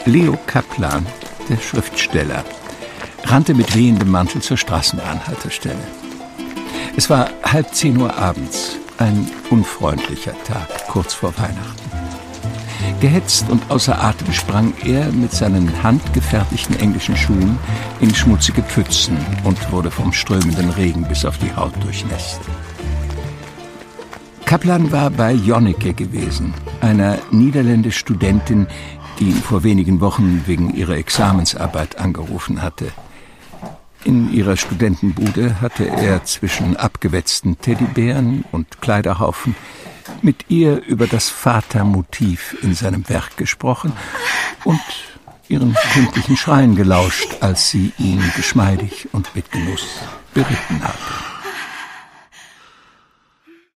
Leo Kaplan, der Schriftsteller, rannte mit wehendem Mantel zur Straßenbahnhaltestelle. Es war 9:30 Uhr abends, ein unfreundlicher Tag, kurz vor Weihnachten. Gehetzt und außer Atem sprang er mit seinen handgefertigten englischen Schuhen in schmutzige Pfützen und wurde vom strömenden Regen bis auf die Haut durchnässt. Kaplan war bei Jonneke gewesen, einer niederländischen Studentin, die ihn vor wenigen Wochen wegen ihrer Examensarbeit angerufen hatte. In ihrer Studentenbude hatte er zwischen abgewetzten Teddybären und Kleiderhaufen mit ihr über das Vatermotiv in seinem Werk gesprochen und ihren kindlichen Schreien gelauscht, als sie ihn geschmeidig und mit Genuss beritten hatte.